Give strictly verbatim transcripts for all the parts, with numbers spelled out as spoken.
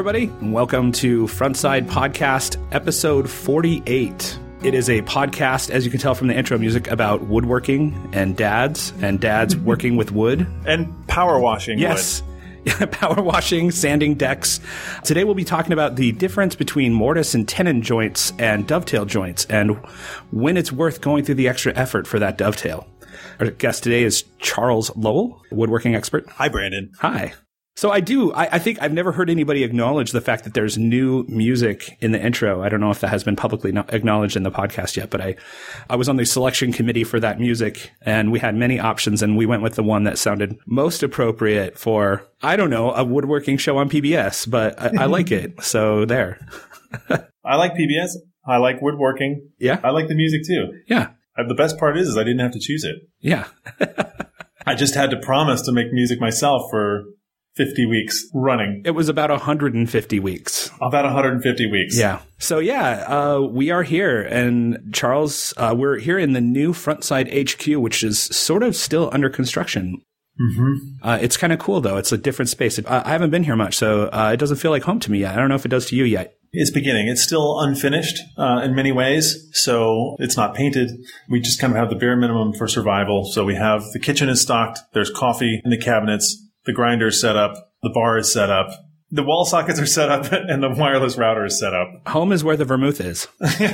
everybody, and welcome to Frontside Podcast, episode forty-eight. It is a podcast, as you can tell from the intro music, about woodworking and dads, and dads working with wood. And power washing yes. wood. Power washing, sanding decks. Today we'll be talking about the difference between mortise and tenon joints and dovetail joints, and when it's worth going through the extra effort for that dovetail. Our guest today is Charles Lowell, woodworking expert. Hi, Brandon. Hi. So I do, I, I think I've never heard anybody acknowledge the fact that there's new music in the intro. I don't know if that has been publicly no- acknowledged in the podcast yet, but I, I was on the selection committee for that music, and we had many options, and we went with the one that sounded most appropriate for, I don't know, a woodworking show on P B S, but I, I like it. So there. I like P B S. I like woodworking. Yeah. I like the music too. Yeah. Uh, the best part is, is I didn't have to choose it. Yeah. I just had to promise to make music myself for fifty weeks running. It was about one hundred fifty weeks. About one hundred fifty weeks. Yeah. So yeah, uh, we are here. And Charles, uh, we're here in the new Frontside H Q, which is sort of still under construction. Mm-hmm. Uh, it's kind of cool, though. It's a different space. I, I haven't been here much, so uh, it doesn't feel like home to me yet. I don't know if it does to you yet. It's beginning. It's still unfinished uh, in many ways, so it's not painted. We just kind of have the bare minimum for survival. So we have the kitchen is stocked. There's coffee in the cabinets. The grinder is set up. The bar is set up. The wall sockets are set up, and the wireless router is set up. Home is where the vermouth is.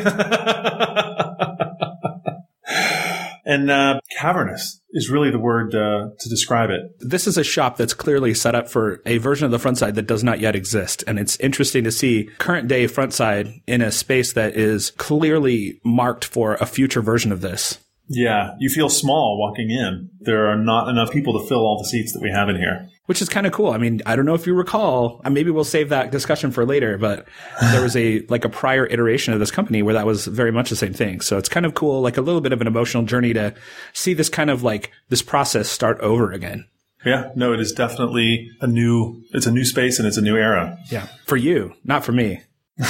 And uh, cavernous is really the word uh, to describe it. This is a shop that's clearly set up for a version of the Frontside that does not yet exist. And it's interesting to see current day Frontside in a space that is clearly marked for a future version of this. Yeah, you feel small walking in. There are not enough people to fill all the seats that we have in here. Which is kind of cool. I mean, I don't know if you recall, maybe we'll save that discussion for later, but there was a, like a prior iteration of this company where that was very much the same thing. So it's kind of cool, like a little bit of an emotional journey to see this kind of like this process start over again. Yeah, no, it is definitely a new, it's a new space and it's a new era. Yeah. For you, not for me.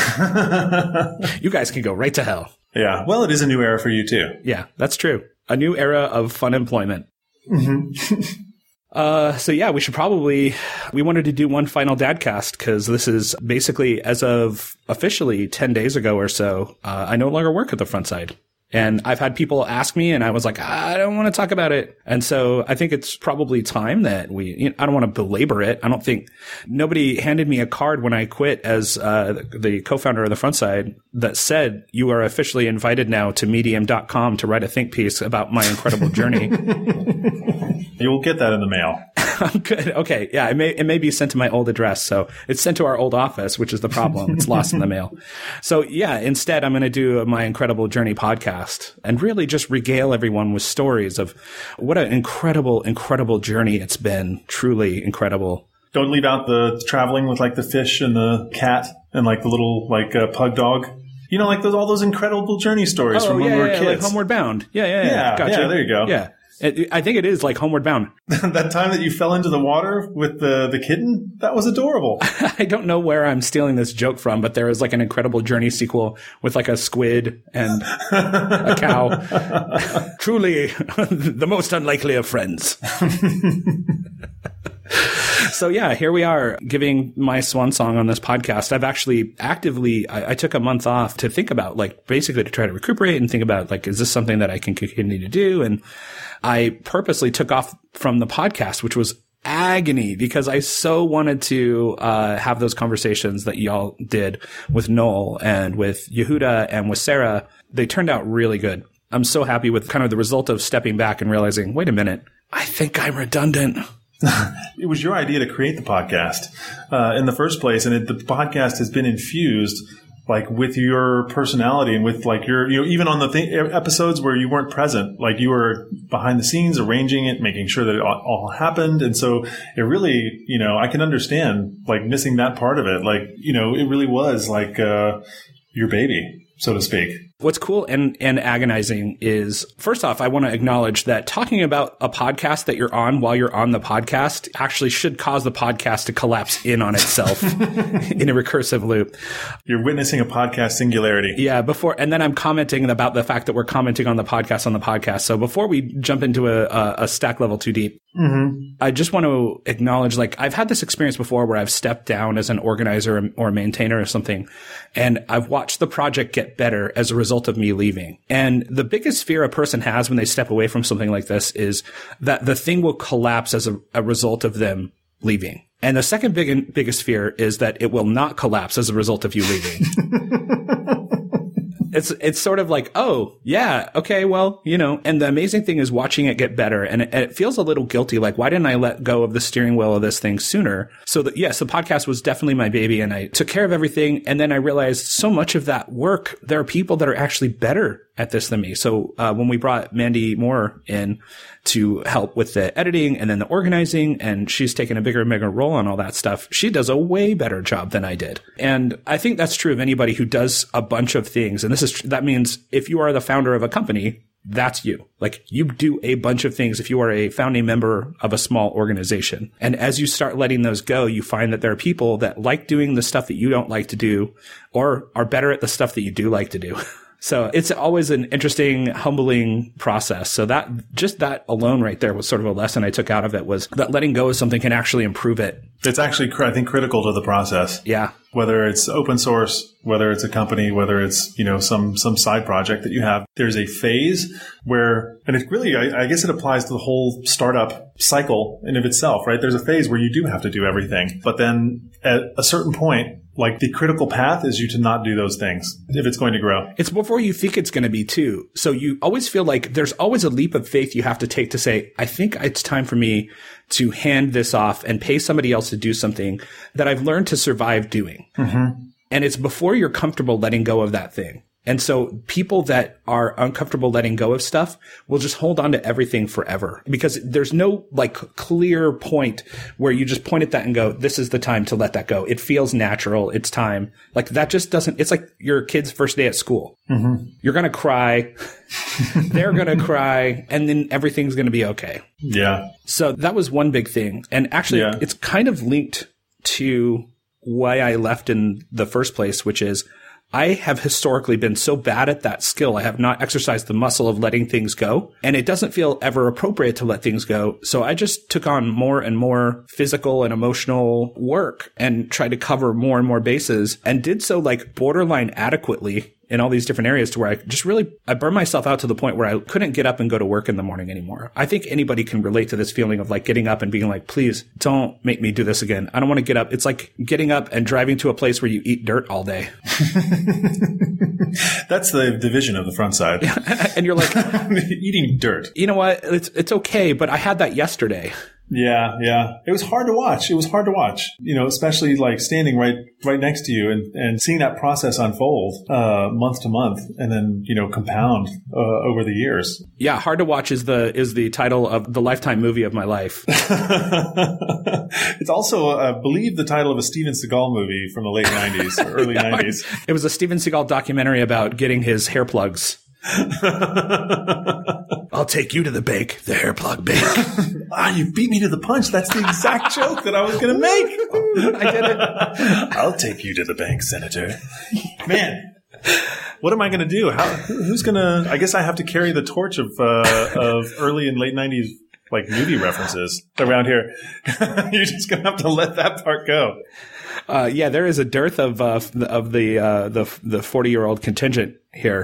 You guys can go right to hell. Yeah. Well, it is a new era for you too. Yeah, that's true. A new era of fun employment. Mm-hmm. uh, so yeah, we should probably, we wanted to do one final dadcast because this is basically as of officially ten days ago or so, uh, I no longer work at the Frontside. And I've had people ask me, and I was like, I don't want to talk about it. And so I think it's probably time that we, you know, I don't want to belabor it. I don't think nobody handed me a card when I quit as uh, the co-founder of the Frontside that said, you are officially invited now to medium dot com to write a think piece about my incredible journey. You will get that in the mail. I'm good. Okay. Yeah. It may, it may be sent to my old address. So it's sent to our old office, which is the problem. It's lost in the mail. So yeah, instead I'm going to do my incredible journey podcast and really just regale everyone with stories of what an incredible, incredible journey it's been. Truly incredible. Don't leave out the traveling with like the fish and the cat and like the little like uh, pug dog. You know, like those, all those incredible journey stories oh, from when yeah, we were yeah, kids. Like Homeward Bound. Yeah. Yeah. Yeah. Yeah. Gotcha. Yeah. There you go. Yeah. It, I think it is like Homeward Bound. That time that you fell into the water with the, the kitten, that was adorable. I don't know where I'm stealing this joke from, but there is like an incredible journey sequel with like a squid and a cow. Truly the most unlikely of friends. So yeah, here we are giving my swan song on this podcast. I've actually actively, I, I took a month off to think about like basically to try to recuperate and think about like, is this something that I can continue to do? And I purposely took off from the podcast, which was agony because I so wanted to uh have those conversations that y'all did with Noel and with Yehuda and with Sarah. They turned out really good. I'm so happy with kind of the result of stepping back and realizing, wait a minute, I think I'm redundant. It was your idea to create the podcast uh, in the first place, and it, the podcast has been infused like with your personality and with like your, you know, even on the th- episodes where you weren't present, like you were behind the scenes arranging it, making sure that it all, all happened. And so it really, you know, I can understand like missing that part of it. Like, you know, it really was like uh, your baby, so to speak. What's cool and, and agonizing is, first off, I want to acknowledge that talking about a podcast that you're on while you're on the podcast actually should cause the podcast to collapse in on itself in a recursive loop. You're witnessing a podcast singularity. Yeah, before, and then I'm commenting about the fact that we're commenting on the podcast on the podcast. So before we jump into a, a, a stack level too deep, mm-hmm. I just want to acknowledge, like, I've had this experience before where I've stepped down as an organizer or maintainer or something, and I've watched the project get better as a result of me leaving. And the biggest fear a person has when they step away from something like this is that the thing will collapse as a, a result of them leaving. And the second big, biggest fear is that it will not collapse as a result of you leaving. It's, it's sort of like, oh, yeah, okay, well, you know, and the amazing thing is watching it get better. And it, it feels a little guilty. Like, why didn't I let go of the steering wheel of this thing sooner? So that, yes, the podcast was definitely my baby and I took care of everything. And then I realized so much of that work, there are people that are actually better at this than me. So, uh, when we brought Mandy Moore in to help with the editing and then the organizing, and she's taken a bigger and bigger role on all that stuff, she does a way better job than I did. And I think that's true of anybody who does a bunch of things. And this is, that means if you are the founder of a company, that's you. Like, you do a bunch of things if you are a founding member of a small organization. And as you start letting those go, you find that there are people that like doing the stuff that you don't like to do, or are better at the stuff that you do like to do. So it's always an interesting, humbling process. So that, just that alone right there was sort of a lesson I took out of it, was that letting go of something can actually improve it. It's actually, I think, critical to the process. Yeah. Whether it's open source, whether it's a company, whether it's, you know, some, some side project that you have, there's a phase where, and it really, I, I guess it applies to the whole startup cycle in of itself, right? There's a phase where you do have to do everything. But then at a certain point, like, the critical path is you to not do those things if it's going to grow. It's before you think it's going to be too. So you always feel like there's always a leap of faith you have to take to say, I think it's time for me to hand this off and pay somebody else to do something that I've learned to survive doing. Mm-hmm. And it's before you're comfortable letting go of that thing. And so people that are uncomfortable letting go of stuff will just hold on to everything forever, because there's no, like, clear point where you just point at that and go, this is the time to let that go. It feels natural. It's time. Like, that just doesn't, it's like your kid's first day at school. Mm-hmm. You're going to cry. They're going to cry, and then everything's going to be okay. Yeah. So that was one big thing. And actually, yeah. It's kind of linked to why I left in the first place, which is, I have historically been so bad at that skill. I have not exercised the muscle of letting things go, and it doesn't feel ever appropriate to let things go. So I just took on more and more physical and emotional work and tried to cover more and more bases, and did so, like, borderline adequately in all these different areas, to where I just really, I burned myself out to the point where I couldn't get up and go to work in the morning anymore. I think anybody can relate to this feeling of, like, getting up and being like, please don't make me do this again. I don't want to get up. It's like getting up and driving to a place where you eat dirt all day. That's the division of the front side. And you're like, eating dirt. You know what? It's, it's okay, but I had that yesterday. Yeah, yeah. It was hard to watch. It was hard to watch, you know, especially, like, standing right, right next to you and, and seeing that process unfold, uh, month to month, and then, you know, compound, uh, over the years. Yeah. Hard to watch is the, is the title of the Lifetime movie of my life. It's also, I believe, the title of a Steven Seagal movie from the late nineties, or early yeah, nineties. It was a Steven Seagal documentary about getting his hair plugs. I'll take you to the bank, the hair plug bank. Ah, you beat me to the punch. That's the exact joke that I was going to make. I did it. I'll take you to the bank, Senator. Man, what am I going to do? How? Who's going to? I guess I have to carry the torch of uh, of early and late nineties, like, movie references around here. You're just going to have to let that part go. Uh, yeah, there is a dearth of uh, of the uh, the the forty year old contingent here.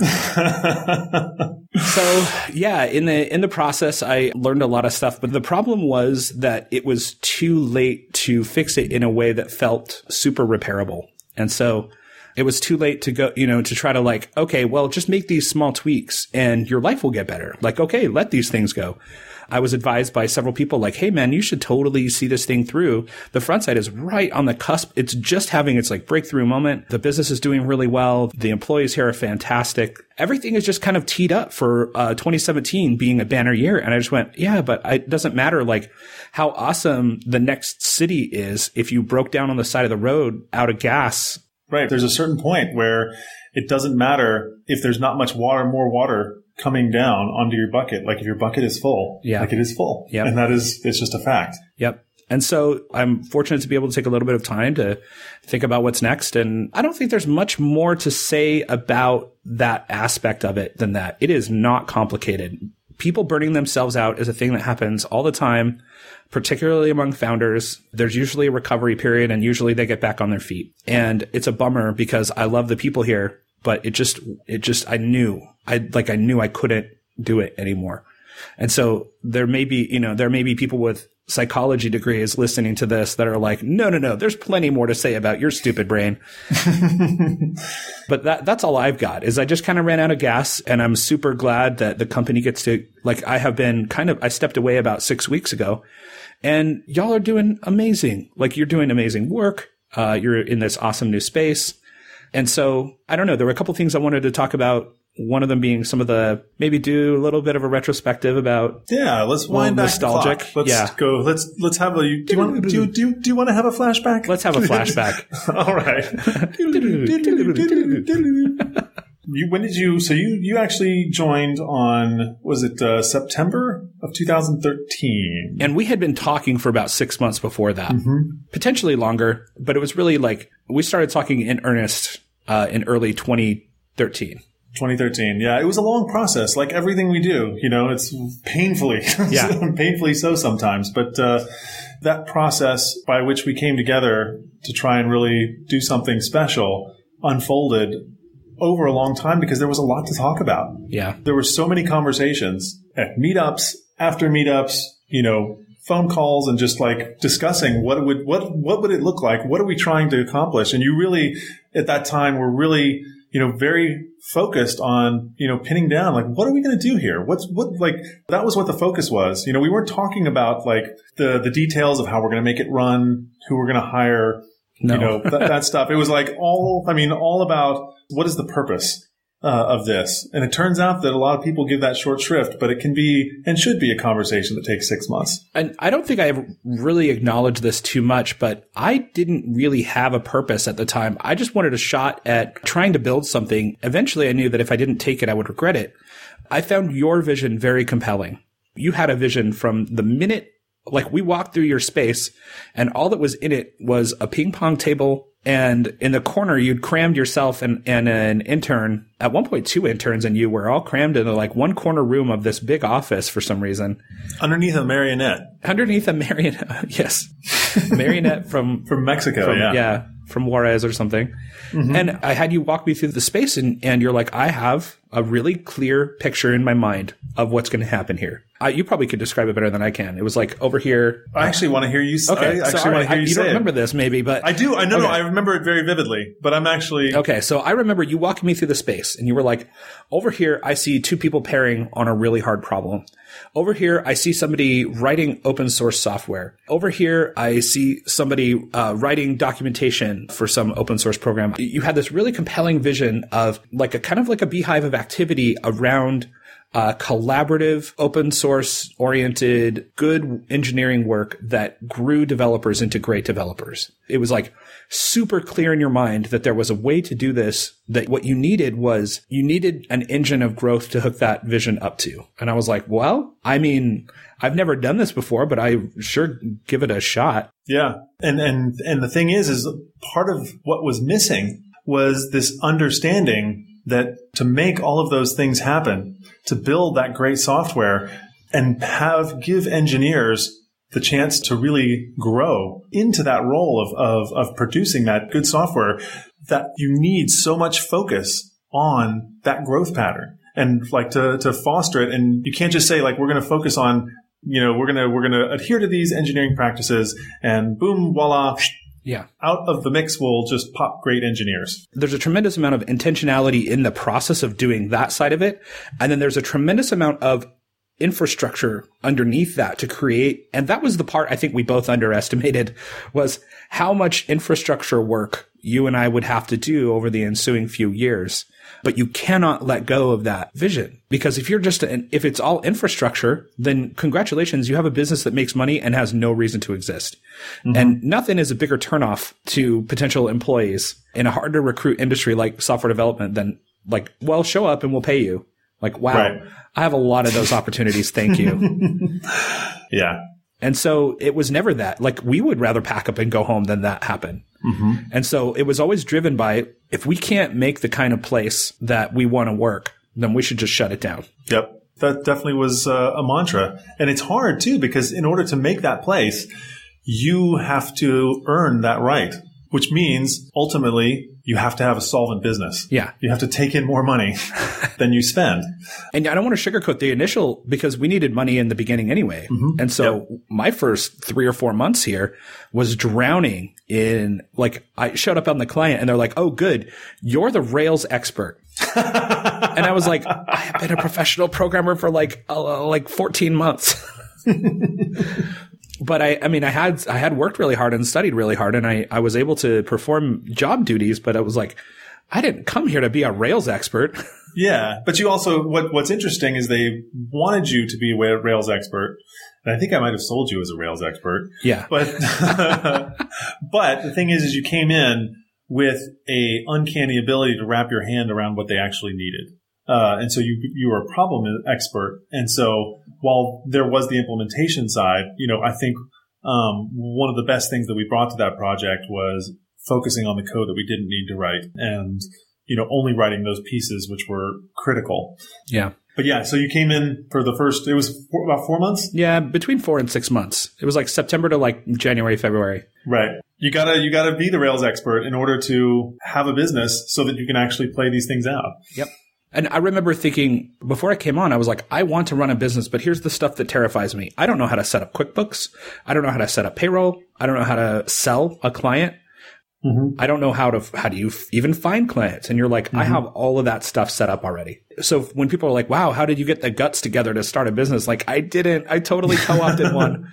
So yeah, in the in the process, I learned a lot of stuff, but the problem was that it was too late to fix it in a way that felt super repairable, and so it was too late to go, you know, to try to, like, okay, well, just make these small tweaks and your life will get better. Like, okay, let these things go. I was advised by several people, like, hey, man, you should totally see this thing through. The front side is right on the cusp. It's just having its, like, breakthrough moment. The business is doing really well. The employees here are fantastic. Everything is just kind of teed up for uh twenty seventeen being a banner year. And I just went, yeah, but it doesn't matter, like, how awesome the next city is if you broke down on the side of the road out of gas. Right. There's a certain point where it doesn't matter if there's not much water, more water coming down onto your bucket. Like if your bucket is full, yeah. like it is full. Yep. And that is, it's just a fact. Yep. And so I'm fortunate to be able to take a little bit of time to think about what's next. And I don't think there's much more to say about that aspect of it than that. It is not complicated. People burning themselves out is a thing that happens all the time, particularly among founders. There's usually a recovery period and usually they get back on their feet. And it's a bummer because I love the people here, but it just, it just, I knew, I like, I knew I couldn't do it anymore. And so there may be, you know, there may be people with psychology degrees listening to this that are like, no, no, no, there's plenty more to say about your stupid brain. But that, that's all I've got is I just kind of ran out of gas, and I'm super glad that the company gets to, like, I have been kind of, I stepped away about six weeks ago, and y'all are doing amazing. Like, you're doing amazing work. Uh, you're in this awesome new space. And so I don't know, there were a couple things I wanted to talk about. One of them being some of the, maybe do a little bit of a retrospective about. Yeah, let's wind back nostalgic. The clock. Let's yeah. go. Let's let's have a. Do you want do you, do you, do you want to have a flashback? Let's have a flashback. All right. you, when did you? So you you actually joined on, was it uh, September of two thousand thirteen? And we had been talking for about six months before that, mm-hmm. potentially longer. But it was really like we started talking in earnest uh, in early twenty thirteen. twenty thirteen. Yeah, it was a long process, like everything we do. You know, it's painfully, yeah. painfully so sometimes. But uh, that process by which we came together to try and really do something special unfolded over a long time because there was a lot to talk about. Yeah. There were so many conversations at meetups, after meetups, you know, phone calls, and just like discussing what would what what would it look like? What are we trying to accomplish? And you really, at that time, were really, you know, very focused on, you know, pinning down, like, what are we going to do here? What's what, like, that was what the focus was. You know, we weren't talking about like the, the details of how we're going to make it run, who we're going to hire, no. you know, that, that stuff. It was like all, I mean, all about what is the purpose uh, of this. And it turns out that a lot of people give that short shrift, but it can be and should be a conversation that takes six months. And I don't think I ever really acknowledged this too much, but I didn't really have a purpose at the time. I just wanted a shot at trying to build something. Eventually, I knew that if I didn't take it, I would regret it. I found your vision very compelling. You had a vision from the minute, like, we walked through your space and all that was in it was a ping pong table. And in the corner, you'd crammed yourself and, and an intern, at one point two interns and you were all crammed into like one corner room of this big office for some reason. Underneath a marionette. Underneath a marionette. Yes. Marionette from... from Mexico, from, yeah. Yeah. From Juarez or something. Mm-hmm. And I had you walk me through the space and, and you're like, I have a really clear picture in my mind of what's going to happen here. I, you probably could describe it better than I can. It was like over here. I actually want to hear you say okay, I actually so, want to hear I, you, you say don't it. remember this maybe, but I do. I know. Okay. No, I remember it very vividly, but I'm actually. Okay. So I remember you walking me through the space and you were like, over here, I see two people pairing on a really hard problem. Over here, I see somebody writing open source software. Over here, I see somebody uh, writing documentation for some open source program. You had this really compelling vision of like a kind of like a beehive of activity around uh, collaborative, open source oriented, good engineering work that grew developers into great developers. It was like super clear in your mind that there was a way to do this, that what you needed was you needed an engine of growth to hook that vision up to. And I was like, well, I mean, I've never done this before, but I sure give it a shot. Yeah. And, and, and the thing is, is part of what was missing was this understanding that to make all of those things happen, to build that great software and have, give engineers the chance to really grow into that role of, of, of producing that good software, that you need so much focus on that growth pattern and like to, to foster it. And you can't just say like, we're going to focus on, you know, we're going to, we're going to adhere to these engineering practices and boom, voila. Yeah. Out of the mix will just pop great engineers. There's a tremendous amount of intentionality in the process of doing that side of it. And then there's a tremendous amount of infrastructure underneath that to create. And that was the part I think we both underestimated, was how much infrastructure work you and I would have to do over the ensuing few years. But you cannot let go of that vision, because if you're just, an, if it's all infrastructure, then congratulations, you have a business that makes money and has no reason to exist. Mm-hmm. And nothing is a bigger turnoff to potential employees in a hard to recruit industry like software development than like, well, show up and we'll pay you. Like, wow, right. I have a lot of those opportunities. Thank you. Yeah. And so it was never that. Like, we would rather pack up and go home than that happen. Mm-hmm. And so it was always driven by, if we can't make the kind of place that we want to work, then we should just shut it down. Yep. That definitely was uh, a mantra. And it's hard too, because in order to make that place, you have to earn that right, which means ultimately you have to have a solvent business. Yeah. You have to take in more money than you spend. And I don't want to sugarcoat the initial, because we needed money in the beginning anyway. Mm-hmm. And so yep. my first three or four months here was drowning in, like, I showed up on the client and they're like, oh, good, you're the Rails expert. And I was like, I have been a professional programmer for like, uh, like fourteen months. But I, I mean, I had, I had worked really hard and studied really hard, and I, I was able to perform job duties, but I was like, I didn't come here to be a Rails expert. Yeah. But you also, what, what's interesting is they wanted you to be a Rails expert. And I think I might have sold you as a Rails expert. Yeah. But, but the thing is, is you came in with a uncanny ability to wrap your hand around what they actually needed. Uh, and so you, you were a problem expert. And so while there was the implementation side, you know, I think, um, one of the best things that we brought to that project was focusing on the code that we didn't need to write and, you know, only writing those pieces which were critical. Yeah. But yeah, so you came in for the first, it was four, about four months? Yeah, between four and six months. It was like September to like January, February. Right. You gotta, you gotta be the Rails expert in order to have a business so that you can actually play these things out. Yep. And I remember thinking, before I came on, I was like, I want to run a business, but here's the stuff that terrifies me. I don't know how to set up QuickBooks. I don't know how to set up payroll. I don't know how to sell a client. Mm-hmm. I don't know how to, how do you f- even find clients? And you're like, mm-hmm. I have all of that stuff set up already. So when people are like, wow, how did you get the guts together to start a business? Like, I didn't, I totally co-opted one.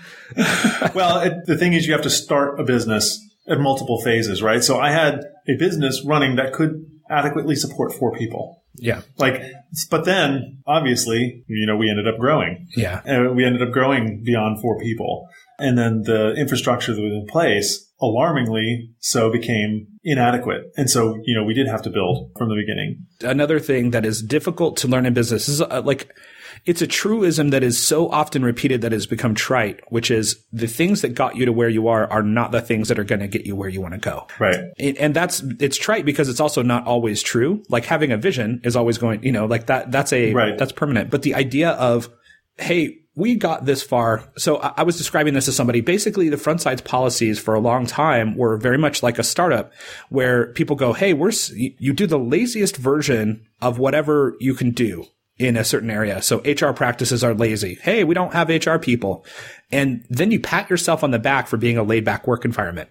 Well, it, the thing is, you have to start a business at multiple phases, right? So I had a business running that could adequately support four people. Yeah. Like, but then obviously, you know, we ended up growing. Yeah. And we ended up growing beyond four people. And then the infrastructure that was in place, alarmingly so, became inadequate. And so, you know, we did have to build from the beginning. Another thing that is difficult to learn in business is uh, like, it's a truism that is so often repeated that has become trite, which is the things that got you to where you are are not the things that are going to get you where you want to go. Right. It, and that's, it's trite because it's also not always true. Like, having a vision is always going, you know, like that, that's a, right. that's permanent. But the idea of, hey, we got this far. So I, I was describing this to somebody. Basically, the Frontside's policies for a long time were very much like a startup where people go, hey, we're, you do the laziest version of whatever you can do in a certain area. So H R practices are lazy. Hey, we don't have H R people. And then you pat yourself on the back for being a laid back work environment.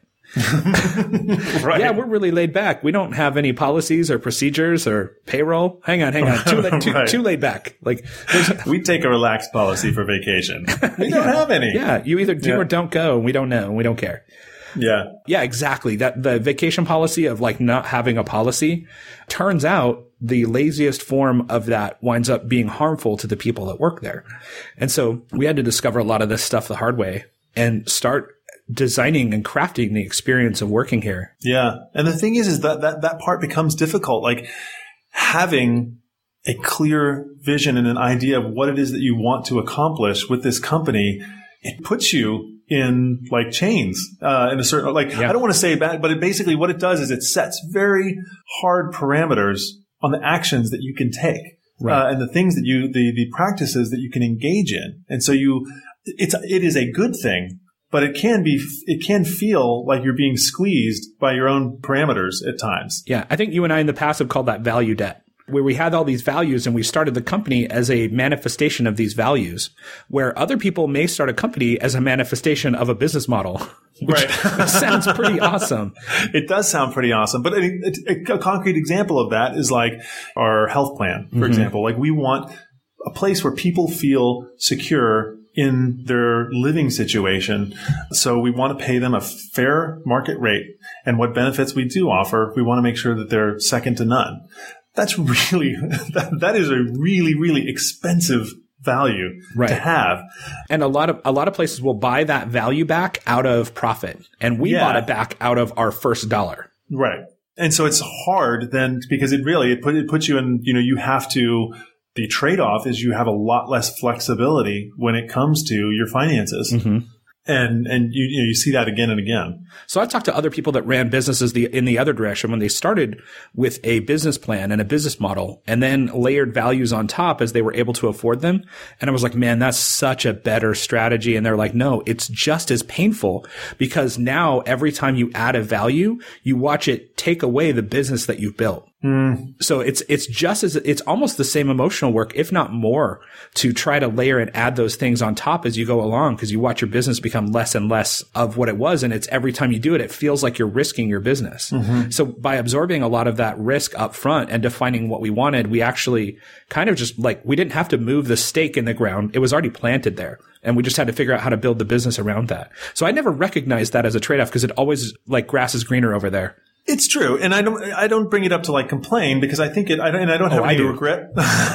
Right. Yeah, we're really laid back. We don't have any policies or procedures or payroll. Hang on, hang on. Too, la- too, right. too laid back. Like, we take a relaxed policy for vacation. We don't yeah. have any. Yeah, you either do yeah. or don't go. And we don't know. And we don't care. Yeah. Yeah, exactly. That the vacation policy of like not having a policy, turns out the laziest form of that winds up being harmful to the people that work there. And so we had to discover a lot of this stuff the hard way and start designing and crafting the experience of working here. Yeah. And the thing is, is that, that, that part becomes difficult. Like, having a clear vision and an idea of what it is that you want to accomplish with this company, it puts you in like chains, uh, in a certain, like, yeah. I don't want to say bad, but it basically, what it does is it sets very hard parameters on the actions that you can take, right. uh, and the things that you, the, the practices that you can engage in. And so you, it's, it is a good thing, but it can be, it can feel like you're being squeezed by your own parameters at times. Yeah. I think you and I in the past have called that value debt, where we had all these values and we started the company as a manifestation of these values, where other people may start a company as a manifestation of a business model, which right. sounds pretty awesome. It does sound pretty awesome. But a, a, a concrete example of that is like our health plan, for mm-hmm. example. Like, we want a place where people feel secure in their living situation. So we want to pay them a fair market rate. And what benefits we do offer, we want to make sure that they're second to none. That's really, that, that is a really, really expensive value right. to have. And a lot of, a lot of places will buy that value back out of profit. And we yeah. bought it back out of our first dollar. Right. And so it's hard then because it really, it, put, it puts you in, you know, you have to, the trade-off is you have a lot less flexibility when it comes to your finances. Mm-hmm. And, and you, you know, you see that again and again. So I've talked to other people that ran businesses the, in the other direction when they started with a business plan and a business model and then layered values on top as they were able to afford them. And I was like, man, that's such a better strategy. And they're like, no, it's just as painful because now every time you add a value, you watch it take away the business that you've built. Mm. So it's, it's just as, it's almost the same emotional work, if not more, to try to layer and add those things on top as you go along because you watch your business become less and less of what it was. And it's every time you do it, it feels like you're risking your business. Mm-hmm. So by absorbing a lot of that risk up front and defining what we wanted, we actually kind of just like, we didn't have to move the stake in the ground. It was already planted there. And we just had to figure out how to build the business around that. So I never recognized that as a trade-off because it always like grass is greener over there. It's true, and I don't. I don't bring it up to like complain because I think it. I don't, and I don't have oh, any I do. regret.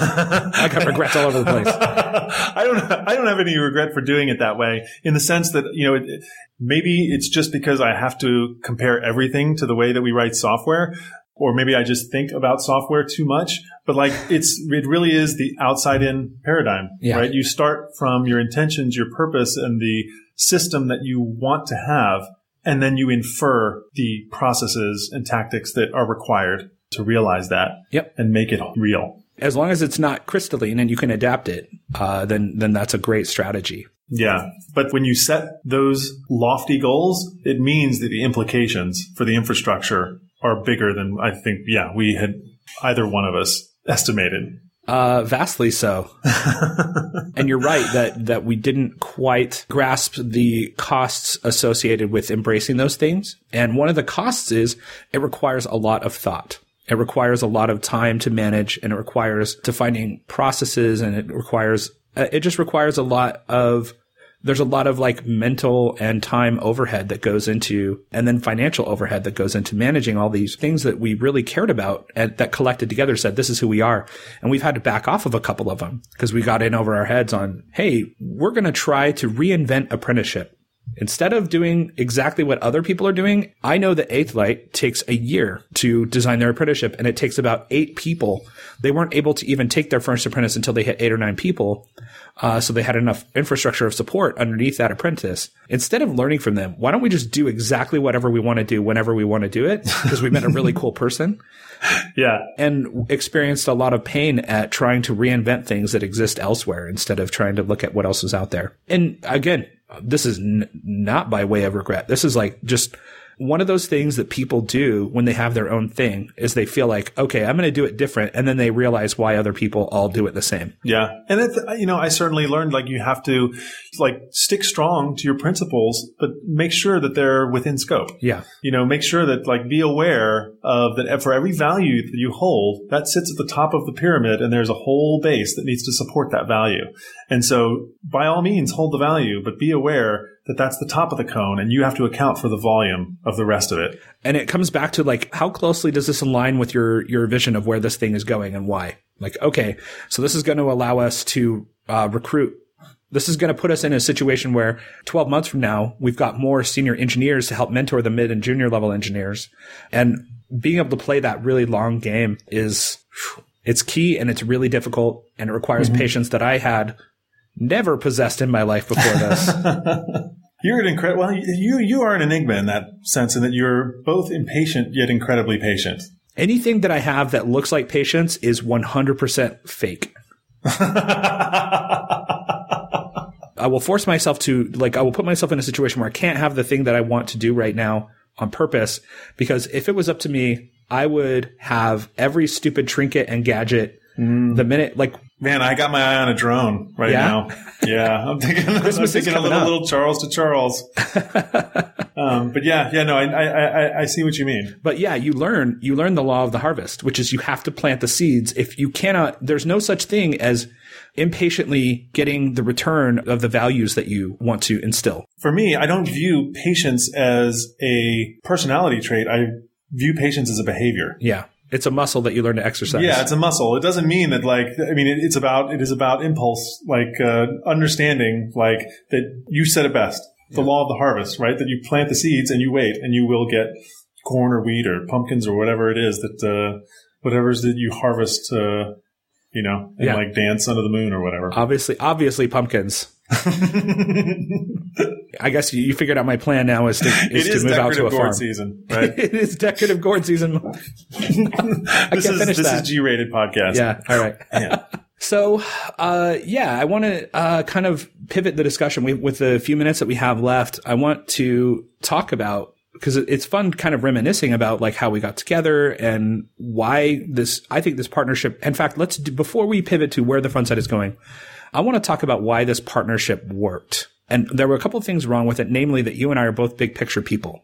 I got regrets all over the place. I don't. I don't have any regret for doing it that way. In the sense that you know, it, maybe it's just because I have to compare everything to the way that we write software, or maybe I just think about software too much. But like, it's it really is the outside-in paradigm, yeah. right? You start from your intentions, your purpose, and the system that you want to have. And then you infer the processes and tactics that are required to realize that yep. and make it real. As long as it's not crystalline and you can adapt it, uh, then then that's a great strategy. Yeah. But when you set those lofty goals, it means that the implications for the infrastructure are bigger than I think, yeah, we had either one of us estimated. Uh, vastly so. And you're right that, that we didn't quite grasp the costs associated with embracing those things. And one of the costs is it requires a lot of thought. It requires a lot of time to manage and it requires defining processes and it requires, it just requires a lot of there's a lot of like mental and time overhead that goes into, and then financial overhead that goes into managing all these things that we really cared about and that collected together said, this is who we are. And we've had to back off of a couple of them because we got in over our heads on, hey, we're going to try to reinvent apprenticeship. Instead of doing exactly what other people are doing, I know that Eighth Light takes a year to design their apprenticeship, and it takes about eight people. They weren't able to even take their first apprentice until they hit eight or nine people. Uh, so they had enough infrastructure of support underneath that apprentice. Instead of learning from them, why don't we just do exactly whatever we want to do whenever we want to do it? Because we met a really cool person. Yeah. And experienced a lot of pain at trying to reinvent things that exist elsewhere instead of trying to look at what else is out there. And again, this is n- not by way of regret. This is like just one of those things that people do when they have their own thing is they feel like, okay, I'm going to do it different. And then they realize why other people all do it the same. Yeah. And it's, you know, I certainly learned like you have to like stick strong to your principles, but make sure that they're within scope. Yeah. You know, make sure that like be aware of that for every value that you hold, that sits at the top of the pyramid and there's a whole base that needs to support that value. And so by all means, hold the value, but be aware that that's the top of the cone and you have to account for the volume of the rest of it. And it comes back to like, how closely does this align with your, your vision of where this thing is going and why? Like, okay, so this is going to allow us to uh, recruit. This is going to put us in a situation where twelve months from now, we've got more senior engineers to help mentor the mid and junior level engineers. And being able to play that really long game is, it's key and it's really difficult and it requires mm-hmm. patience that I had never possessed in my life before this. You're an incredible, well, you, you are an enigma in that sense, in that you're both impatient yet incredibly patient. Anything that I have that looks like patience is one hundred percent fake. I will force myself to, like, I will put myself in a situation where I can't have the thing that I want to do right now on purpose, because if it was up to me, I would have every stupid trinket and gadget mm. the minute, like, Man, I got my eye on a drone right Yeah? now. Yeah, I'm thinking, I'm Christmas is thinking a coming little, up. little Charles to Charles. um, but yeah, yeah, no, I, I, I, I see what you mean. But yeah, you learn, you learn the law of the harvest, which is you have to plant the seeds. If you cannot, there's no such thing as impatiently getting the return of the values that you want to instill. For me, I don't view patience as a personality trait. I view patience as a behavior. Yeah. It's a muscle that you learn to exercise. Yeah, it's a muscle. It doesn't mean that like, I mean, it, it's about, it is about impulse, like, uh, understanding, like, that you said it best. The yeah. law of the harvest, right? That you plant the seeds and you wait and you will get corn or wheat or pumpkins or whatever it is that, uh, whatever it is that you harvest, uh, you know, and yeah. like dance under the moon or whatever. Obviously, obviously pumpkins. I guess you, you figured out my plan now is to, is it to is move out to a gourd farm. Season, right? It is decorative gourd season. I this can't is, finish this that. is G-rated podcast. Yeah. All right. Yeah. So, uh, yeah, I want to uh, kind of pivot the discussion we, with the few minutes that we have left. I want to talk about, because it's fun kind of reminiscing about like how we got together and why this, I think this partnership, in fact, let's do, before we pivot to where the fun side is going, I want to talk about why this partnership worked. And there were a couple of things wrong with it, namely that you and I are both big picture people.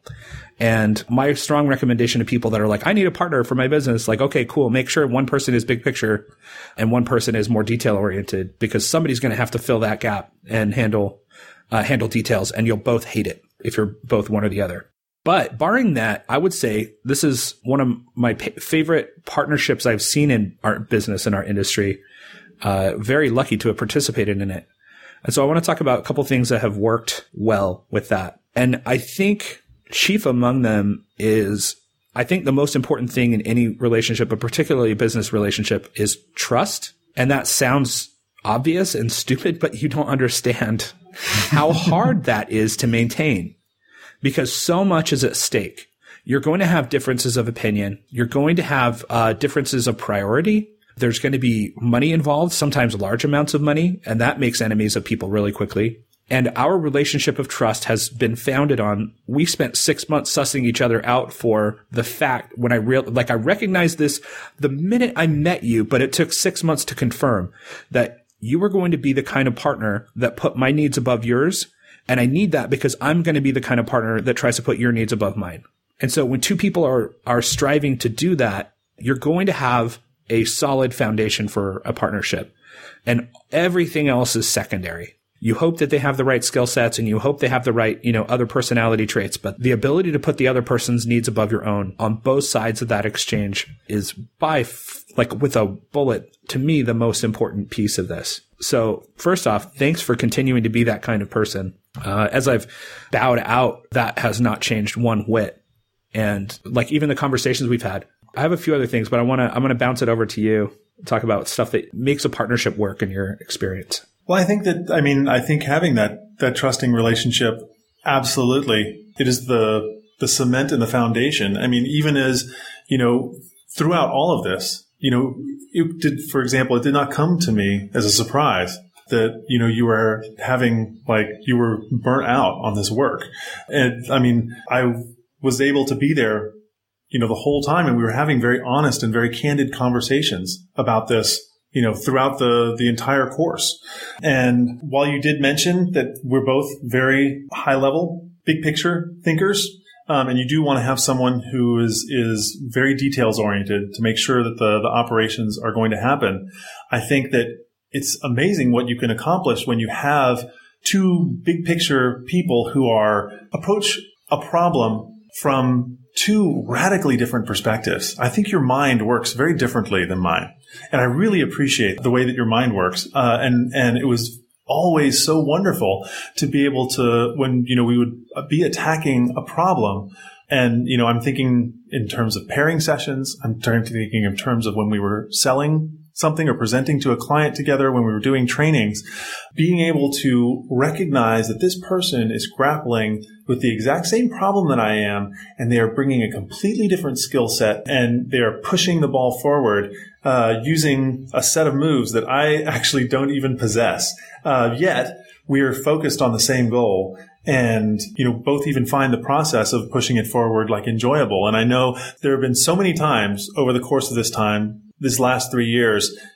And my strong recommendation to people that are like, I need a partner for my business, like, okay, cool. Make sure one person is big picture and one person is more detail oriented, because somebody's going to have to fill that gap and handle, uh, handle details, and you'll both hate it if you're both one or the other. But barring that, I would say this is one of my p- favorite partnerships I've seen in our business and our industry. Uh, very lucky to have participated in it. And so I want to talk about a couple things that have worked well with that. And I think chief among them is, I think the most important thing in any relationship, but particularly a business relationship, is trust. And that sounds obvious and stupid, but you don't understand how hard that is to maintain, because so much is at stake. You're going to have differences of opinion. You're going to have uh, differences of priority. There's going to be money involved, sometimes large amounts of money, and that makes enemies of people really quickly. And our relationship of trust has been founded on, we spent six months sussing each other out for the fact when I real, like I recognized this the minute I met you, but it took six months to confirm that you were going to be the kind of partner that put my needs above yours. And I need that because I'm going to be the kind of partner that tries to put your needs above mine. And so when two people are, are striving to do that, you're going to have a solid foundation for a partnership, and everything else is secondary. You hope that they have the right skill sets, and you hope they have the right, you know, other personality traits, but the ability to put the other person's needs above your own on both sides of that exchange is by f- like with a bullet, to me, the most important piece of this. So first off, thanks for continuing to be that kind of person. Uh, as I've bowed out, that has not changed one whit. And like even the conversations we've had, I have a few other things, but I want to, I'm going to bounce it over to you, talk about stuff that makes a partnership work in your experience. Well, I think that, I mean, I think having that, that trusting relationship, absolutely, it is the, the cement and the foundation. I mean, even as, you know, throughout all of this, you know, it did, for example, it did not come to me as a surprise that, you know, you were having, like, you were burnt out on this work. And I mean, I was able to be there, you know, the whole time, and we were having very honest and very candid conversations about this, you know, throughout the, the entire course. And while you did mention that we're both very high level, big picture thinkers, um, and you do want to have someone who is, is very details oriented to make sure that the, the operations are going to happen, I think that it's amazing what you can accomplish when you have two big picture people who are approach a problem from two radically different perspectives. I think your mind works very differently than mine. And I really appreciate the way that your mind works. Uh, and, and it was always so wonderful to be able to, when, you know, we would be attacking a problem. And, you know, I'm thinking in terms of pairing sessions. I'm thinking in terms of when we were selling something or presenting to a client together, when we were doing trainings, being able to recognize that this person is grappling with the exact same problem that I am, and they are bringing a completely different skill set, and they are pushing the ball forward uh, using a set of moves that I actually don't even possess. Uh, yet we are focused on the same goal. And, you know, both even find the process of pushing it forward like enjoyable. And I know there have been so many times over the course of this time, this last three years,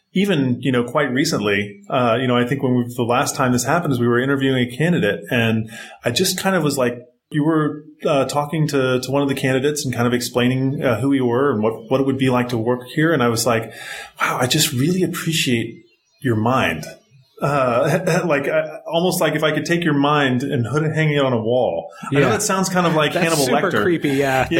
even, you know, quite recently, uh, you know, I think when we, the last time this happened is we were interviewing a candidate, and I just kind of was like, you were uh, talking to, to one of the candidates and kind of explaining uh, who you were and what, what it would be like to work here. And I was like, wow, I just really appreciate your mind. Uh, like uh, almost like if I could take your mind and put it hanging on a wall. Yeah. I know that sounds kind of like That's Hannibal super Lecter. creepy. Yeah.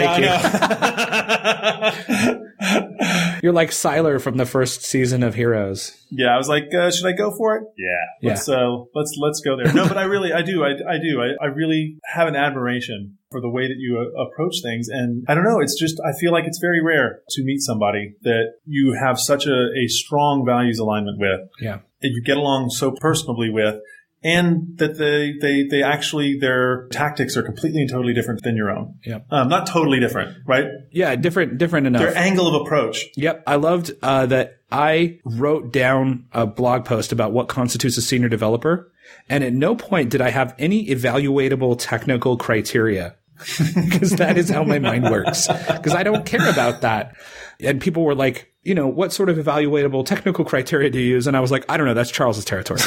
Yeah, Thank you. You're like Sylar from the first season of Heroes. Yeah, I was like, uh, should I go for it? Yeah, let's yeah. uh, let's let's go there. No, but I really, I do, I, I do, I, I really have an admiration for the way that you uh, approach things, and I don't know, it's just I feel like it's very rare to meet somebody that you have such a, a strong values alignment with, yeah, that you get along so personably with, and that they they they actually their tactics are completely and totally different than your own. Yeah, um, not totally different, right? Yeah, different, different enough. Their angle of approach. Yep, I loved uh, that. I wrote down a blog post about what constitutes a senior developer, and at no point did I have any evaluatable technical criteria, because that is how my mind works. Because I don't care about that. And people were like, you know, what sort of evaluatable technical criteria do you use? And I was like, I don't know. That's Charles's territory.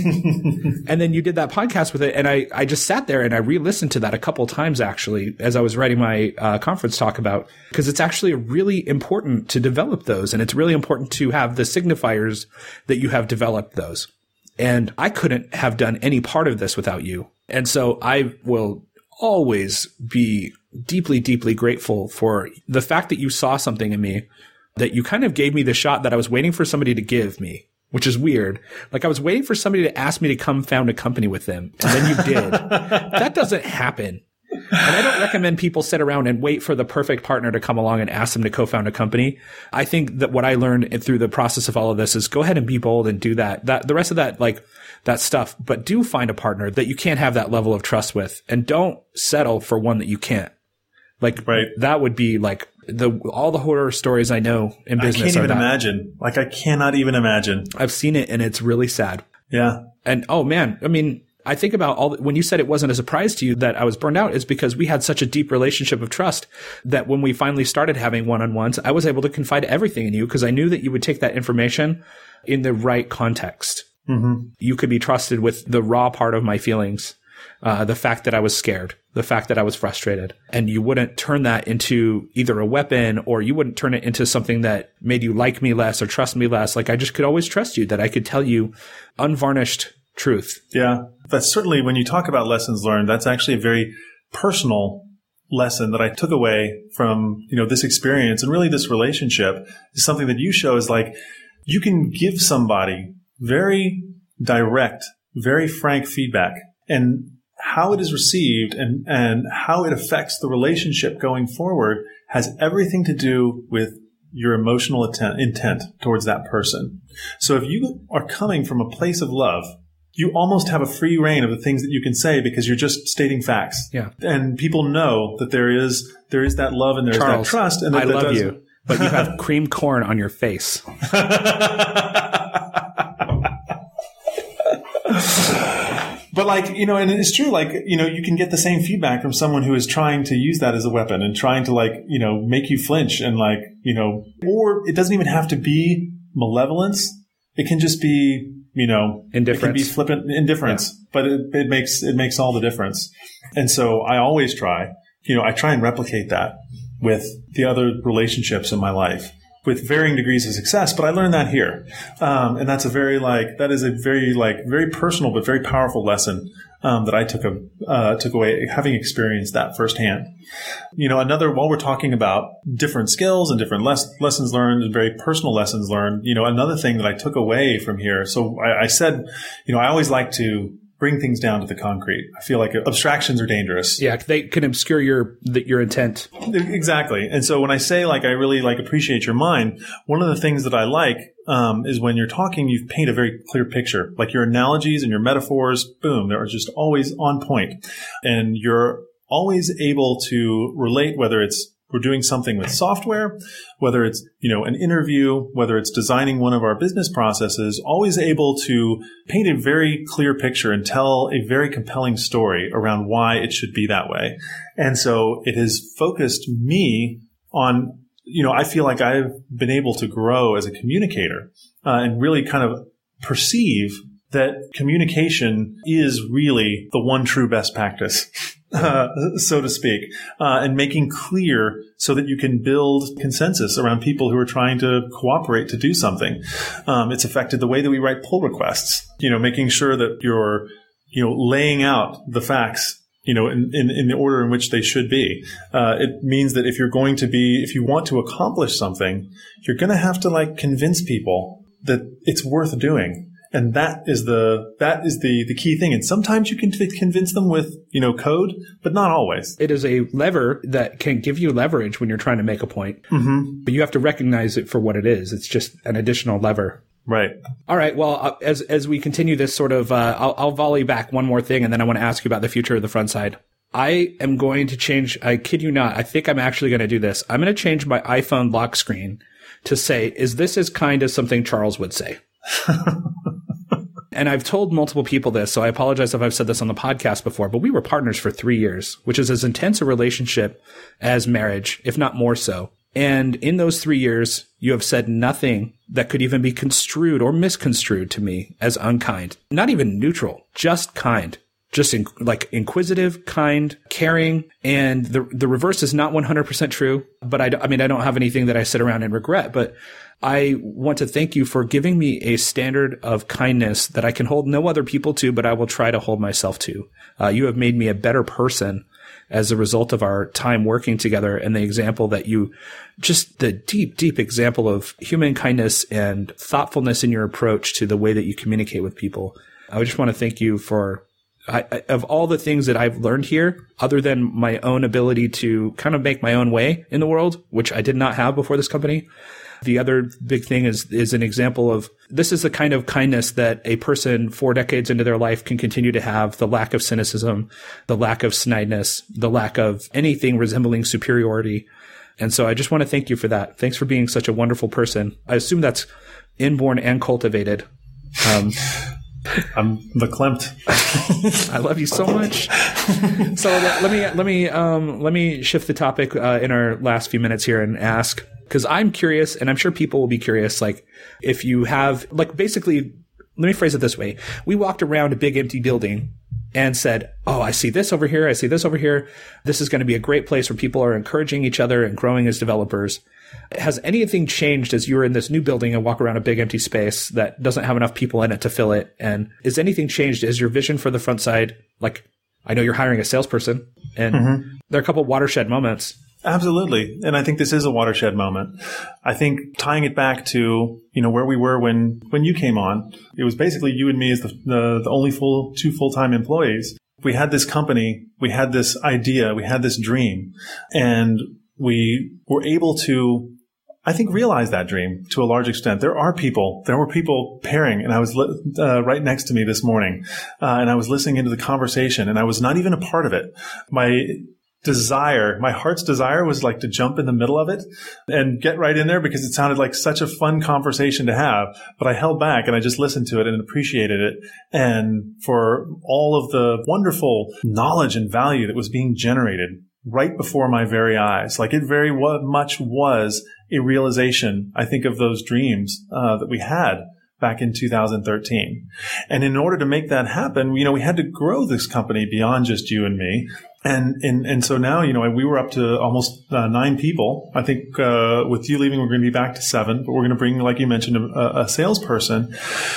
And then you did that podcast with it. And I, I just sat there and I re-listened to that a couple times, actually, as I was writing my uh, conference talk about, because it's actually really important to develop those. And it's really important to have the signifiers that you have developed those. And I couldn't have done any part of this without you. And so I will always be deeply, deeply grateful for the fact that you saw something in me, that you kind of gave me the shot that I was waiting for somebody to give me, which is weird. Like I was waiting for somebody to ask me to come found a company with them. And then you did. That doesn't happen. And I don't recommend people sit around and wait for the perfect partner to come along and ask them to co-found a company. I think that what I learned through the process of all of this is go ahead and be bold and do that. That the rest of that, like that stuff, but do find a partner that you can't have that level of trust with, and don't settle for one that you can't. Like right. That would be like the all the horror stories I know in business. I can't are even that. imagine. Like I cannot even imagine. I've seen it and it's really sad. Yeah. And oh man, I mean, I think about all when you said it wasn't a surprise to you that I was burned out, is because we had such a deep relationship of trust that when we finally started having one-on-ones, I was able to confide everything in you because I knew that you would take that information in the right context. Mm-hmm. You could be trusted with the raw part of my feelings, uh, the fact that I was scared, the fact that I was frustrated, and you wouldn't turn that into either a weapon or you wouldn't turn it into something that made you like me less or trust me less. Like I just could always trust you, that I could tell you unvarnished truth. Yeah. That's certainly, when you talk about lessons learned, that's actually a very personal lesson that I took away from, you know, this experience and really this relationship is something that you show is like, you can give somebody very direct, very frank feedback, and how it is received and, and how it affects the relationship going forward has everything to do with your emotional intent, intent towards that person. So if you are coming from a place of love, you almost have a free reign of the things that you can say because you're just stating facts. Yeah. And people know that there is there is that love and there is Charles, that trust. And that, I that love does, you, but you have creamed corn on your face. But like, you know, and it's true, like, you know, you can get the same feedback from someone who is trying to use that as a weapon and trying to like, you know, make you flinch and like, you know, or it doesn't even have to be malevolence. It can just be, you know, indifference. It can be flippant indifference, yeah. But it, it makes, it makes all the difference. And so I always try, you know, I try and replicate that with the other relationships in my life, with varying degrees of success, but I learned that here. Um, and that's a very like, that is a very like, very personal, but very powerful lesson, um, that I took a, uh, took away having experienced that firsthand. You know, another, while we're talking about different skills and different les- lessons learned and very personal lessons learned, you know, another thing that I took away from here. So I, I said, you know, I always like to bring things down to the concrete. I feel like abstractions are dangerous. Yeah, they can obscure your your intent. Exactly. And so when I say like I really like appreciate your mind, one of the things that I like um, is when you're talking, you paint a very clear picture. Like your analogies and your metaphors, boom, they're just always on point. And you're always able to relate, whether it's we're doing something with software, whether it's, you know, an interview, whether it's designing one of our business processes, always able to paint a very clear picture and tell a very compelling story around why it should be that way. And so it has focused me on, you know, I feel like I've been able to grow as a communicator uh, and really kind of perceive that communication is really the one true best practice, uh, so to speak, uh, and making clear so that you can build consensus around people who are trying to cooperate to do something. Um, it's affected the way that we write pull requests, you know, making sure that you're, you know, laying out the facts, you know, in, in, in the order in which they should be. Uh, it means that if you're going to be, if you want to accomplish something, you're going to have to like convince people that it's worth doing. And that is the that is the the key thing. And sometimes you can t- convince them with, you know, code, but not always. It is a lever that can give you leverage when you're trying to make a point. Mm-hmm. But you have to recognize it for what it is. It's just an additional lever. Right. All right. Well, uh, as as we continue this sort of, uh, I'll, I'll volley back one more thing, and then I want to ask you about the future of the front side. I am going to change, I kid you not, I think I'm actually going to do this. I'm going to change my iPhone lock screen to say, is this as kind as something Charles would say? And I've told multiple people this, so I apologize if I've said this on the podcast before, but we were partners for three years, which is as intense a relationship as marriage, if not more so. And in those three years, you have said nothing that could even be construed or misconstrued to me as unkind. Not even neutral, just kind. Just in, like inquisitive, kind, caring. And the the reverse is not one hundred percent true. But I, I mean, I don't have anything that I sit around and regret. But I want to thank you for giving me a standard of kindness that I can hold no other people to, but I will try to hold myself to. Uh, you have made me a better person as a result of our time working together, and the example that you, just the deep, deep example of human kindness and thoughtfulness in your approach to the way that you communicate with people. I just want to thank you for, I, I, of all the things that I've learned here, other than my own ability to kind of make my own way in the world, which I did not have before this company. The other big thing is, is an example of this is the kind of kindness that a person four decades into their life can continue to have, the lack of cynicism, the lack of snideness, the lack of anything resembling superiority. And so I just want to thank you for that. Thanks for being such a wonderful person. I assume that's inborn and cultivated. Um, I'm verklempt. I love you so much. So let, let me, let me, um, let me shift the topic, uh, in our last few minutes here and ask, because I'm curious, and I'm sure people will be curious, like, if you have, like, basically, let me phrase it this way. We walked around a big empty building and said, oh, I see this over here. I see this over here. This is going to be a great place where people are encouraging each other and growing as developers. Has anything changed as you're in this new building and walk around a big empty space that doesn't have enough people in it to fill it? And is anything changed as your vision for the front side? Like, I know you're hiring a salesperson, and mm-hmm. there are a couple of watershed moments. Absolutely. And I think this is a watershed moment. I think tying it back to, you know, where we were when, when you came on, it was basically you and me as the, the, the only full, two full-time employees. We had this company, we had this idea, we had this dream, and we were able to, I think, realize that dream to a large extent. There are people, there were people pairing, and I was uh, right next to me this morning, uh, and I was listening into the conversation, and I was not even a part of it. My desire, my heart's desire was like to jump in the middle of it and get right in there because it sounded like such a fun conversation to have. But I held back and I just listened to it and appreciated it. And for all of the wonderful knowledge and value that was being generated right before my very eyes, like it very much was a realization, I think, of those dreams uh, that we had back in two thousand thirteen. And in order to make that happen, you know, we had to grow this company beyond just you and me. And, and, and so now, you know, we were up to almost uh, nine people. I think, uh, with you leaving, we're going to be back to seven, but we're going to bring, like you mentioned, a, a salesperson.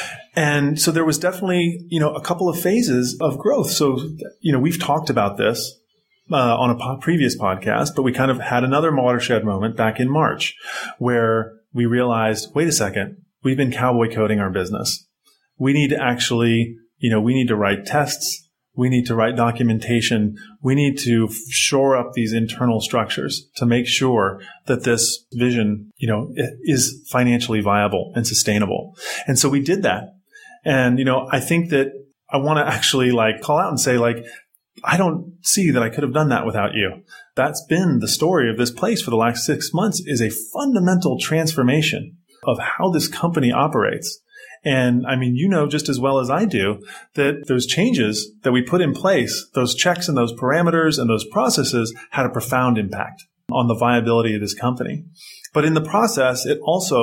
And so there was definitely, you know, a couple of phases of growth. So, you know, we've talked about this, uh, on a po- previous podcast, but we kind of had another watershed moment back in March where we realized, wait a second, we've been cowboy coding our business. We need to actually, you know, we need to write tests. We need to write documentation. We need to shore up these internal structures to make sure that this vision, you know, is financially viable and sustainable. And so we did that. And, you know, I think that I want to actually like call out and say, like, I don't see that I could have done that without you. That's been the story of this place for the last six months is a fundamental transformation of how this company operates. And I mean, you know just as well as I do that those changes that we put in place, those checks and those parameters and those processes had a profound impact on the viability of this company. But in the process, it also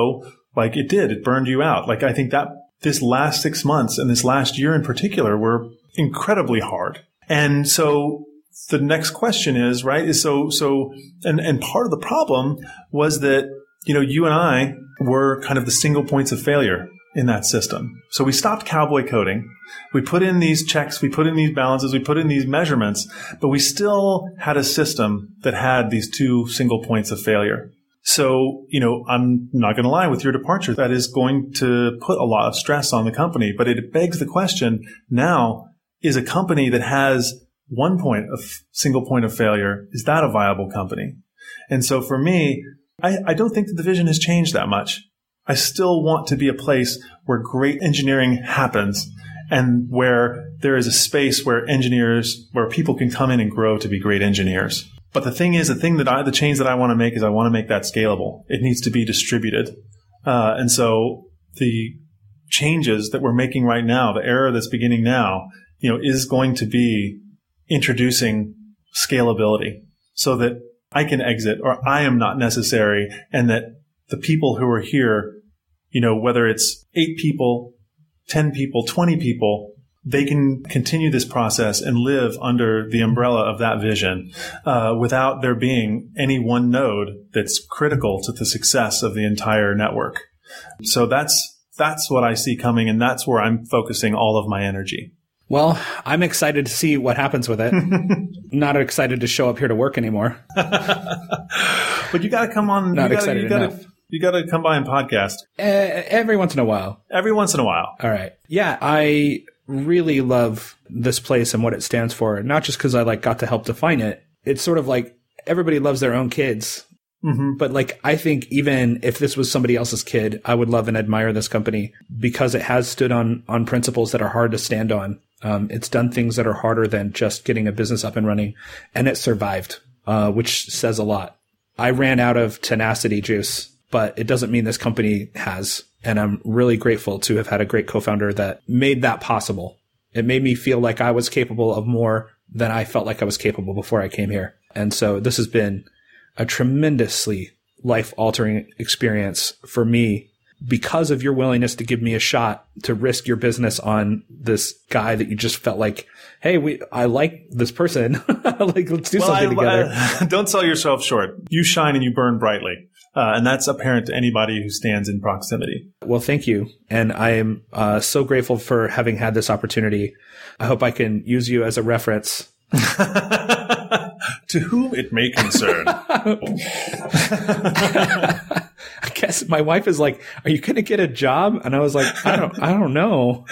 Like it did, it burned you out. Like I think that this last six months and this last year in particular were incredibly hard. And so the next question is, right, is so, so, and, and part of the problem was that, you know, you and I were kind of the single points of failure in that system. So we stopped cowboy coding. We put in these checks, we put in these balances, we put in these measurements, but we still had a system that had these two single points of failure. So, you know, I'm not going to lie, with your departure, that is going to put a lot of stress on the company. But it begs the question now, is a company that has one point of single point of failure, is that a viable company? And so for me, I, I don't think the division has changed that much. I still want to be a place where great engineering happens and where there is a space where engineers, where people can come in and grow to be great engineers. But the thing is, the thing that I, the change that I want to make is I want to make that scalable. It needs to be distributed. Uh, and so the changes that we're making right now, the era that's beginning now, you know, is going to be introducing scalability so that I can exit or I am not necessary, and that the people who are here, you know, whether it's eight people, ten people, twenty people, they can continue this process and live under the umbrella of that vision uh, without there being any one node that's critical to the success of the entire network. So that's that's what I see coming, and that's where I'm focusing all of my energy. Well, I'm excited to see what happens with it. Not excited to show up here to work anymore. But you got to come on. Not you gotta, excited you gotta, enough. You got to come by and podcast. Uh, every once in a while. Every once in a while. All right. Yeah, I really love this place and what it stands for. Not just because I like got to help define it. It's sort of like everybody loves their own kids. Mm-hmm. But like, I think even if this was somebody else's kid, I would love and admire this company because it has stood on, on principles that are hard to stand on. Um, it's done things that are harder than just getting a business up and running, and it survived, uh, which says a lot. I ran out of tenacity juice, but it doesn't mean this company has. And I'm really grateful to have had a great co-founder that made that possible. It made me feel like I was capable of more than I felt like I was capable before I came here. And so this has been a tremendously life-altering experience for me because of your willingness to give me a shot to risk your business on this guy that you just felt like, hey, we, I like this person. Like, let's do well, something I, together. I, don't sell yourself short. You shine and you burn brightly. Uh, and that's apparent to anybody who stands in proximity. Well, thank you. And I am uh, so grateful for having had this opportunity. I hope I can use you as a reference. To whom it may concern. I guess my wife is like, "Are you going to get a job?" And I was like, "I don't, I don't know."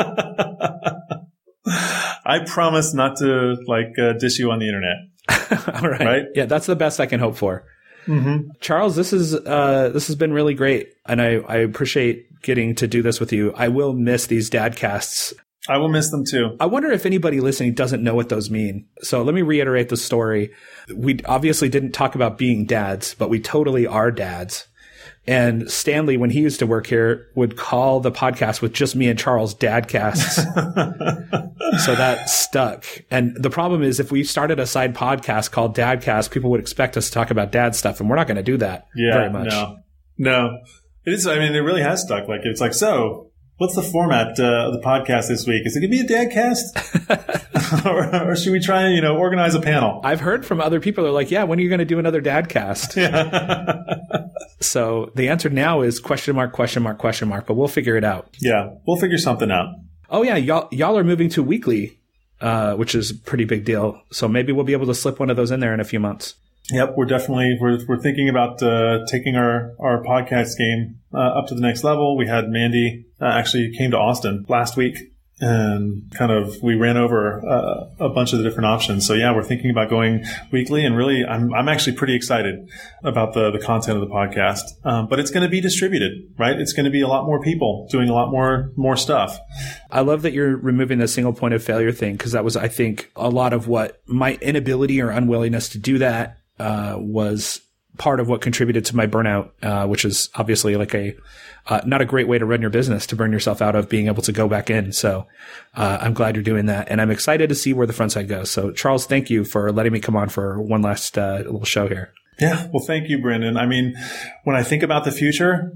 I promise not to like uh, dish you on the internet. All right. Right? Yeah, that's the best I can hope for. Mm-hmm. Charles, this is uh, this has been really great, and I, I appreciate getting to do this with you. I will miss these dadcasts. I will miss them too. I wonder if anybody listening doesn't know what those mean. So let me reiterate the story. We obviously didn't talk about being dads, but we totally are dads. And Stanley, when he used to work here, would call the podcast with just me and Charles dadcasts. So that stuck. And the problem is if we started a side podcast called Dadcast, people would expect us to talk about dad stuff, and we're not going to do that yeah, very much. No, no. It is. I mean, it really has stuck. Like, it's like, so what's the format uh, of the podcast this week? Is it going to be a dadcast? or, or should we try and, you know, organize a panel? I've heard from other people who are like, yeah, when are you going to do another dadcast? Yeah. So the answer now is question mark, question mark, question mark, but we'll figure it out. Yeah, we'll figure something out. Oh, yeah. Y'all, y'all are moving to weekly, uh, which is a pretty big deal. So maybe we'll be able to slip one of those in there in a few months. Yep, we're definitely we're we're thinking about uh, taking our our podcast game uh, up to the next level. We had Mandy uh, actually came to Austin last week, and kind of we ran over uh, a bunch of the different options. So yeah, we're thinking about going weekly, and really, I'm I'm actually pretty excited about the the content of the podcast. Um, but it's going to be distributed, right? It's going to be a lot more people doing a lot more more stuff. I love that you're removing the single point of failure thing, because that was, I think, a lot of what my inability or unwillingness to do that uh was part of what contributed to my burnout, uh which is obviously like a uh, not a great way to run your business, to burn yourself out of being able to go back in. So uh I'm glad you're doing that, and I'm excited to see where the front side goes. So Charles, thank you for letting me come on for one last uh, little show here. Yeah, well, thank you, Brendan. I mean, when I think about the future,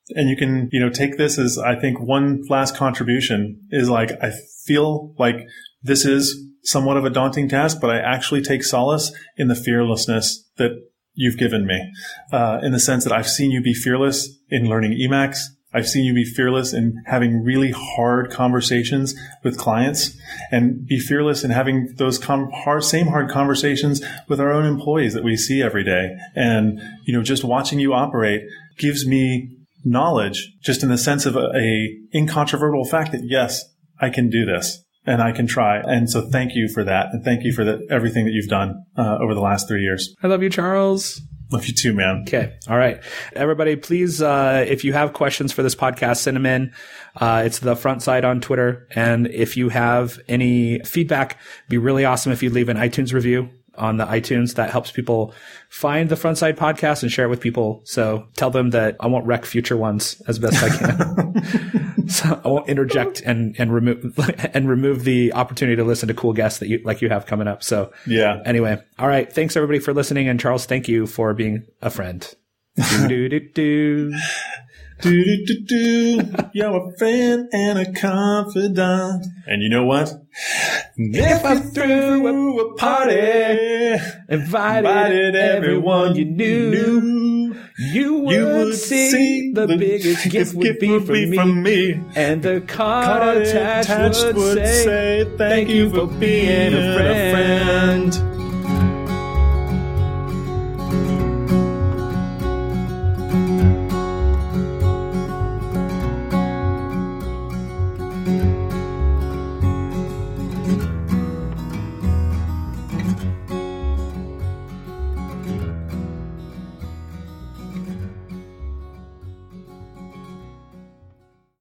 And you can, you know, take this as, I think, one last contribution is like, I feel like this is somewhat of a daunting task, but I actually take solace in the fearlessness that you've given me, uh, in the sense that I've seen you be fearless in learning Emacs. I've seen you be fearless in having really hard conversations with clients, and be fearless in having those com- hard, same hard conversations with our own employees that we see every day. And, you know, just watching you operate gives me knowledge, just in the sense of a, a incontrovertible fact that, yes, I can do this and I can try. And so thank you for that. And thank you for the, everything that you've done uh, over the last three years. I love you, Charles. Love you too, man. Okay. All right. Everybody, please, uh, if you have questions for this podcast, send them in. Uh, it's the Front Side on Twitter. And if you have any feedback, it'd be really awesome if you leave an iTunes review on the iTunes. That helps people find the Front Side podcast and share it with people. So tell them that I won't wreck future ones as best I can. So I won't interject and, and remove, and remove the opportunity to listen to cool guests that you, like you have coming up. So yeah. Anyway. All right. Thanks everybody for listening. And Charles, thank you for being a friend. do, do, do, do. Do, do, do, do. You're a friend and a confidant. And you know what? If I threw a party, invited, invited everyone you knew, knew you, would you would see, see the, the biggest gift would gift be, would from, be me. from me. And the card, card attached, attached would, would say, thank you for being a friend. A friend.